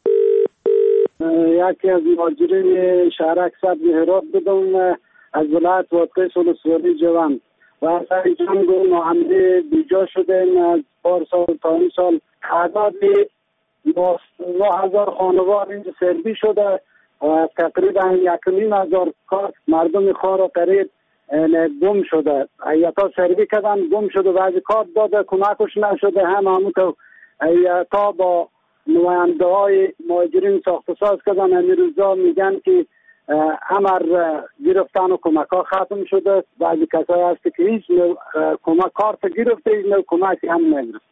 یکی از مهاجرین شهرک صد هرات بودم، از ولایت وادقیس ولسوالی جوان و از جنگ و حمله بیجا شدیم. از پار سال تا این سال تعداد نه هزار خانوار اینجا سربی شده و تقریبا یک نیم هزار کار مردم خار قریب گم شده. ایتا سربی کردن گم شده، بعضی کار داده کمکش نشده. هم همون ایتا با نماینده های مهاجرین ساخت ساز کردن. همین روزا میگن که امر گرفتن و کمک ها ختم شده. بعضی کسایی هست که هیچ کمک کارت گرفته، هیچ نوع کمکی هم نگرفت.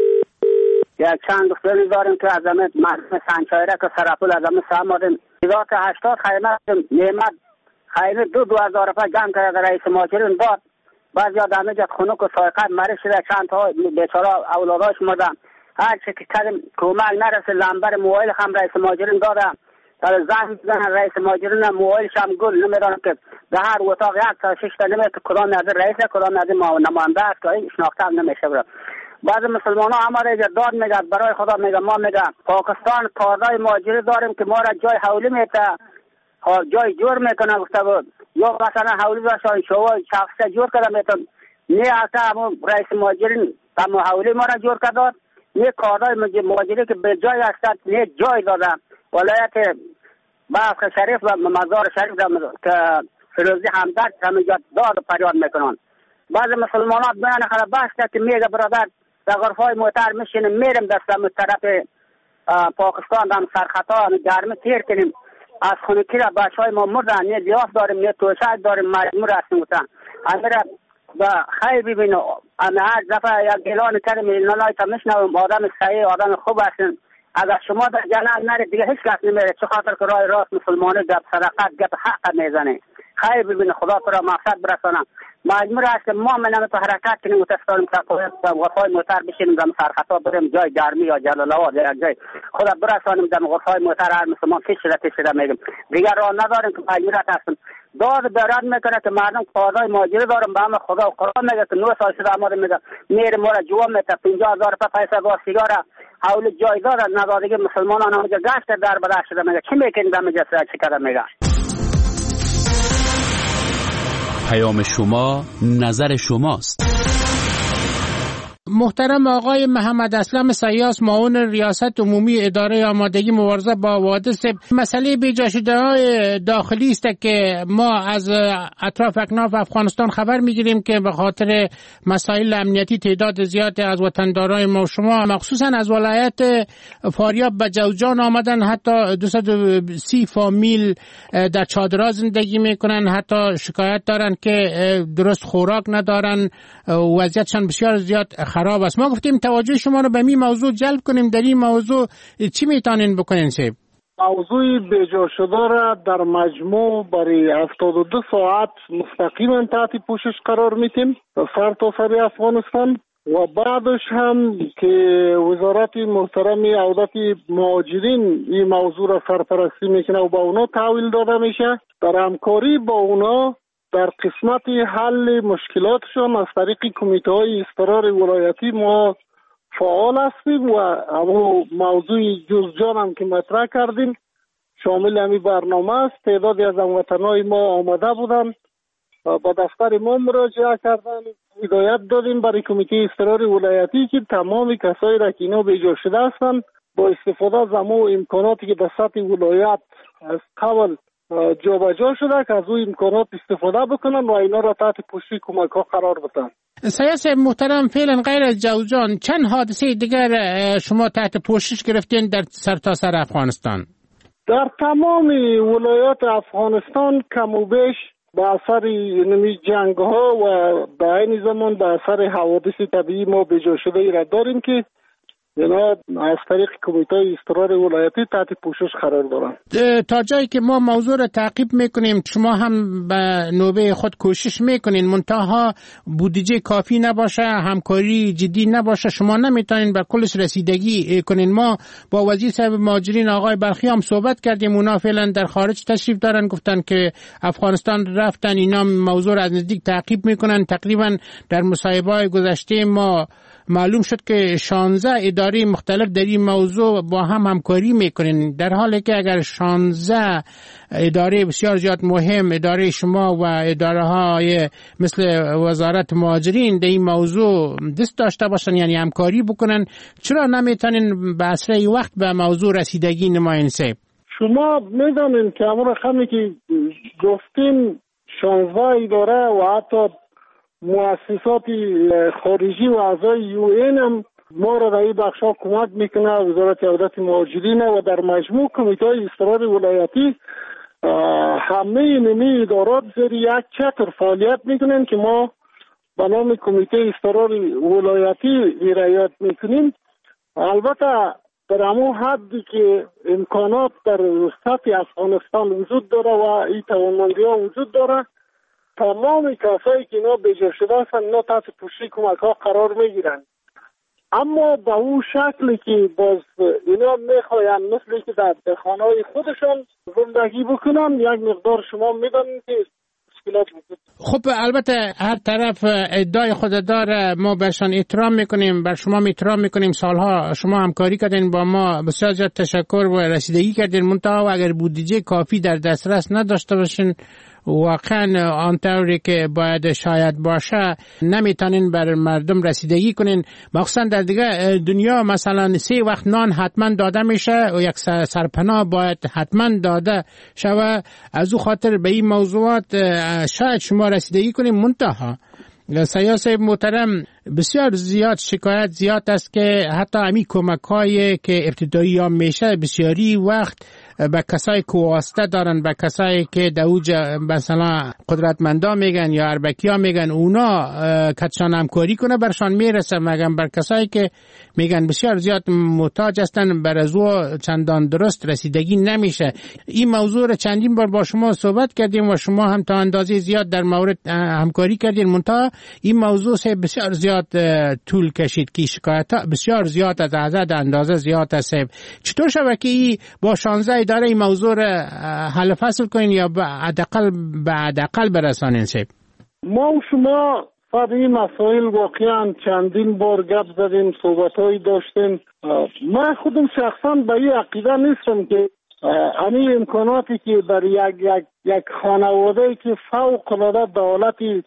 یک چند دختری داریم که از همه مردم سنچایره که سرپول از همه سامادیم ایدا که هشتاد خیمه نعمت خیمه دو دو هزار روپای جمع کرده رئیس مهاجرین داد. بعضی آدمه جد خونک و سایقت مریض شده، چند تا بیچاره اولاداش مردن. هر چی که کردیم کمک نرسه. لنبر موبایل هم رئیس مهاجرین دادم، در زنگ میزنن رئیس مهاجرین موبایلش هم گل نمیدونم که در هر اتاق یک تا شش تا نمیده که کدام از رئیس کدام از نماینده است که این شناخته هم نمیشه. برد بعض مسلمان ها همه را داد میگه برای خدا میگه ما میگه پاکستان کاردای مهاجری داریم که ما را جای حولی میته جای جور میکنه گفته بود، یا مثلا حولی داشتن شما شخصه جور کرده میتون نه اصلا همون رئیس مهاجرین همون حولی ما را جور کرده، نه کاردای مهاجری که به جای هستند نه جای دادن. ولایت باغ شریف و مزار شریف که فیروزی همدرد همینجا داد و پریاد میکنن. بعض مسلمان ها بیان خراب باشد که میگه برادر در غرفای موتر میشینیم میریم دستم طرف پاکستان دم سرخطا گرمی تیر کنیم، از خونکی را بچه های ما مردن، نه لیاس داریم نه توشک داریم، مجموع هستیم بودن. امیره و خیلی ببینه اما هر دفعه یک اعلان کردیم اعلانای تا میشنویم آدم صحیح آدم خوب هستیم. اگر شما در جنگ نرید دیگه هیچ کس نمیره، چه خاطر که راه راست مسلمانه گپ صداقت گپ حق میزنه. خیلی ببینه خدا تو را مقصد برسانم. مجبور است که ما منم تو حرکت کنیم و تستاریم تا غرفای موتر بشینیم دم سرخطا بریم جای گرمی یا جلال آباد یا جای خدا برسانیم دم غرفای موتر هر مسلمان کشیده کشیده میگیم دیگر راه نداریم که مجبورت هستیم. داد براد میکنه که مردم کارهای ماجری دارم به هم خدا و قرآن میگه که نو سال شده آماده میگه میره مورا جوا میته پنجاه هزار روپیه پیسه با سیگار حول جای داد ندادگی مسلمانان همونجا گشت در بدر شده میگه چی میکنید همونجا چی کرده میگه. پیام شما نظر شماست. محترم آقای محمد اسلم سیاس، معاون ریاست عمومی اداره آمادگی مبارزه با حوادث، مسئله بیجا شده های داخلی است که ما از اطراف اکناف افغانستان خبر میگیریم که به خاطر مسائل امنیتی تعداد زیاد از وطندارای ما شما مخصوصا از ولایت فاریاب به جوزجان آمدن، حتی دویست و سی فامیل در چادرها زندگی میکنن، حتی شکایت دارن که درست خوراک ندارن، وضعیتشان بسیار زیاد خراب است. ما گفتیم توجه شما رو به این موضوع جلب کنیم. در این موضوع چی میتونین بکنین سیب؟ موضوع بیجا شده را در مجموع برای هفتاد و دو ساعت مستقیما تحت پوشش قرار میتیم سر تا سر افغانستان و بعدش هم که وزارت محترم عودت مهاجرین این موضوع را سرپرستی میکنه و با اونا تحویل داده میشه. در همکاری با اونا در قسمت حل مشکلاتشان از طریق کمیته های اضطرار ولایتی ما فعال هستیم و همون موضوع جوزجان هم که مطرح کردیم شامل همین برنامه است. تعدادی از هموطنان ما آمده بودن با دفتر ما مراجعه کردن، هدایت دادیم برای کمیته اضطرار ولایتی که تمام کسایی را که اینا بیجا شده هستند با استفاده از همون امکاناتی که در سطح ولایت از قبل جابجا شده که از اون امکانات استفاده بکنن و اینا را تحت پوشش کمک ها قرار بدن. سیاس محترم، فعلا غیر از جوزجان چند حادثه دیگر شما تحت پوشش گرفتین در سرتاسر سر افغانستان؟ در تمام ولایات افغانستان کم و بیش به اثر اینمی جنگ ها و به این زمان به اثر حوادث طبیعی ما بجا شده ای را داریم که اینا از طریق کمیته اضطرار ولایتی تحت پوشش قرار دارن. تا جایی که ما موضوع را تعقیب میکنیم شما هم به نوبه خود کوشش میکنین منتها بودجه کافی نباشه، همکاری جدی نباشه، شما نمیتونین به کلش رسیدگی کنین. ما با وزیر صاحب مهاجرین آقای بلخی هم صحبت کردیم، اونا فعلا در خارج تشریف دارن، گفتن که افغانستان رفتن، اینا موضوع را از نزدیک تعقیب میکنن. تقریبا در مصاحبه‌های گذشته ما معلوم شد که شانزده اداره مختلف در این موضوع با هم همکاری میکنین، در حالی که اگر شانزده اداره بسیار زیاد مهم، اداره شما و اداره های مثل وزارت مهاجرین در این موضوع دست داشته باشن، یعنی همکاری بکنن، چرا نمیتونین به اسرع وقت به موضوع رسیدگی نماین صاحب؟ شما میدونین که امور خمی که گفتیم شانزده اداره و حتی مؤسسات خارجی و اعضای یو این هم ما را در این بخشا کمک میکنه، وزارت عدالت مهاجرین و در مجموع کمیته اضطرار ولایتی همه اینمی ادارات زیر یک چتر فعالیت میکنن که ما به نام کمیته اضطرار ولایتی رعایت میکنیم. البته در همون حدی که امکانات در سطح افغانستان وجود داره و این توانمندی ها وجود داره، تمام کسایی که اینا بجا شده هستن اینا تحت پوشش کمک ها قرار میگیرن، اما به اون شکلی که باز اینا میخواین مثل که در خانه های خودشان زندگی بکنن یک مقدار شما میدونید که مشکلات وجود. خب البته هر طرف ادعای خود داره، ما برشان احترام میکنیم، بر شما احترام میکنیم، سالها شما همکاری کردین با ما، بسیار زیاد تشکر و رسیدگی کردین، منتها اگر بودجه کافی در دسترس نداشته باشین واقعا آنطوری که باید شاید باشه نمیتونین بر مردم رسیدگی کنین. مخصوصا در دیگه دنیا مثلا سه وقت نان حتما داده میشه و یک سرپناه باید حتما داده شوه. از او خاطر به این موضوعات شاید شما رسیدگی کنین. منتها سیاست محترم بسیار زیاد شکایت زیاد است که حتی همین کمک هایی که ابتدایی ها میشه بسیاری وقت به کسایی که واسطه دارن، به کسایی که دوجه مثلا قدرتمندا میگن یا اربکی ها میگن، اونا کتشان همکاری کنه برشان میرسه، مگم بر کسایی که میگن بسیار زیاد محتاج هستن بر از او چندان درست رسیدگی نمیشه. این موضوع را چندین بار با شما صحبت کردیم و شما هم تا اندازه زیاد در مورد همکاری کردین، منتها این موضوع سه بسیار زیاد طول کشید که شکایت بسیار زیاد از عدد اندازه زیاد است. چطور شده که ای با شانزده اداره این موضوع را حل فصل کنین یا به حداقل به حداقل برسانین؟ سه ما و شما سر این مسائل واقعا چندین بار گپ زدیم، صحبت‌هایی داشتیم. من خودم شخصا به این عقیده نیستم که همین امکاناتی که در یک یک یک خانواده که فوق العاده به حالت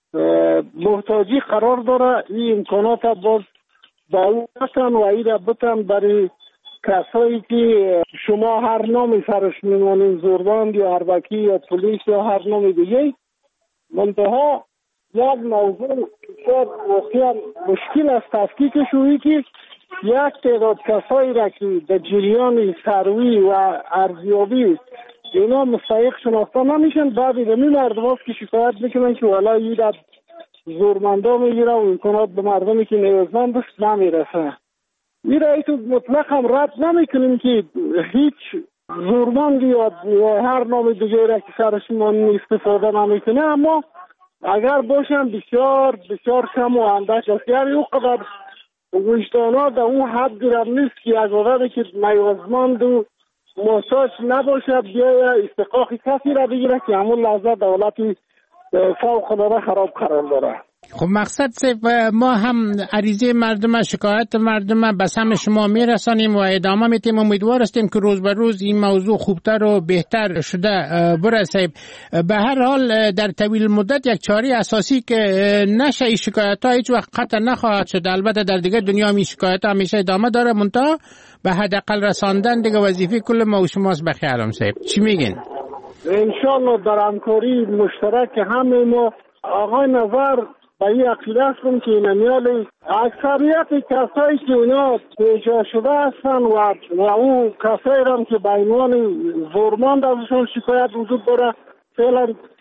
محتاجی قرار داره، این امکانات باز با اون بتن و این را بتن برای کسایی که شما هر نامی سرش میمانین، زوربند یا اربکی یا پلیس یا هر نامی دیگه، منتها یک موضوع بسیار واقعا مشکل است تفکیکش شویی که یک تعداد کسایی را که در جریان سروی و ارزیابی اینا مستحق شناخته نمیشن، بعد این مردم هست که شکایت میکنن که والا این را زورمندا میگیره و امکانات به مردمی که نیازمند است نمیرسه. این را ایتو مطلق هم رد نمیکنیم که هیچ زورمندی یا هر نام دیگه را که سرشون استفاده نمیکنه، اما اگر باشن بسیار بسیار کم و اندک است. یعنی او قدر وجدانا در اون حد گرم نیست که از آدمی که نیازمند و محتاج نباشه بیا استحقاق کسی را بگیره که همون لحظه دولتی فوق العاده خراب قرار داره. خب مقصد ما هم عریضه مردم، شکایت مردم به سمع شما میرسانیم و ادامه میتیم. امیدوار هستیم که روز به روز این موضوع خوبتر و بهتر شده برسه. به هر حال در طویل مدت یک چاره اساسی که نشه این شکایت ها هیچ وقت قطع نخواهد شد. البته در دیگه دنیا می شکایت ها همیشه ادامه داره، منتها به حداقل رساندن دیگه وظیفه کل ما و شماست. بخیرم صاحب چی میگین؟ انشالله در همکاری مشترک همه ما آقای نظر به این عقیده هستم که نمیالی اکثریت کسایی که اونا پیجا شده هستن و, و اون کسایی هم که به عنوان زورمند ازشون شکایت وجود داره فعلا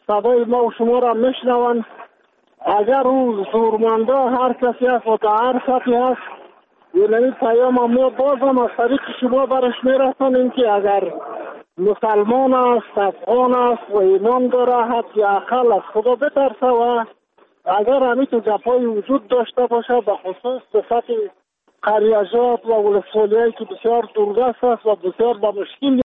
صدای ما و شما را میشنوند. اگر او زورمنده هر کسی هست و تا هر سطحی هست، یعنی پیام ما بازم از طریق شما برش میرسانیم که اگر مسلمان است، افغان است و ایمان داره، حتی اقل از خدا بترسه و اگر همین تو گپ‌های وجود داشته باشه، به خصوص به سطح قریجات و ولسوالی‌هایی که بسیار دوردست است و بسیار با مشکل